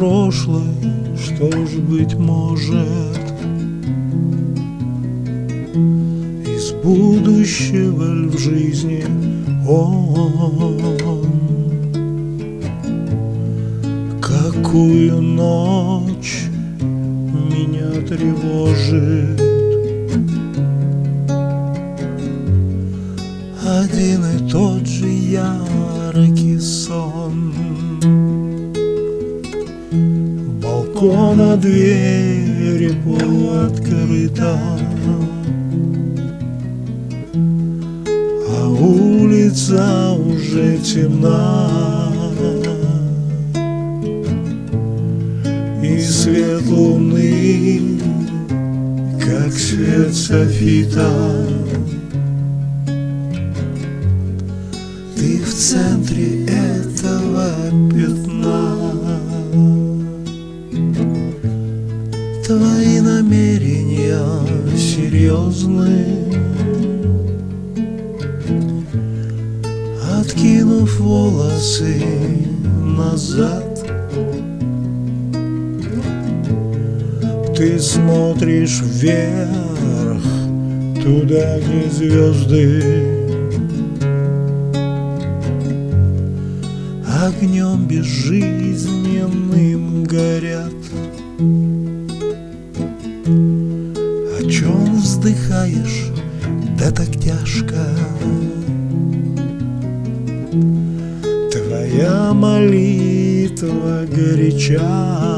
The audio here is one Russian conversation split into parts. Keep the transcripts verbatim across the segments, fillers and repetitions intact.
прошлый, что ж, быть может, из будущего ль в жизни он? Какую ночь меня тревожит один и тот же яркий сон. Балкона двери полуоткрыта, а улица уже темна, и свет луны, как свет софита. Ты в центре этого пятна. Твои намерения серьезны, откинув волосы назад, ты смотришь вверх, туда, где звезды огнем безжизненным горят. О чем вздыхаешь, да так тяжко? Твоя молитва горяча,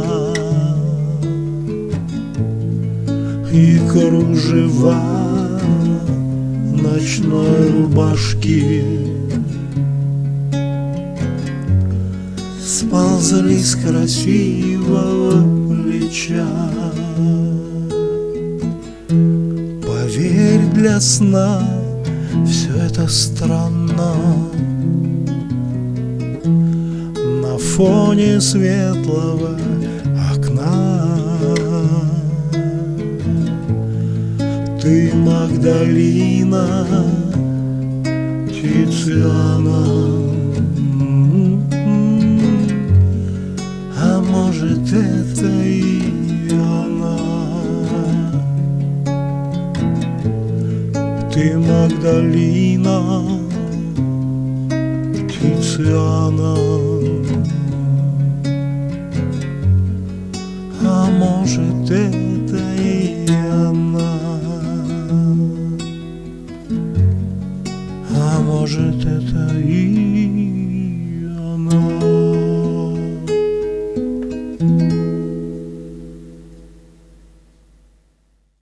и кружева ночной рубашки сползли с красивого плеча. Поверь, для сна все это странно. На фоне светлого окна ты Магдалина, Тициана, а может, это и она. Ты Магдалина, Тициана, а может, это и она. А может, это и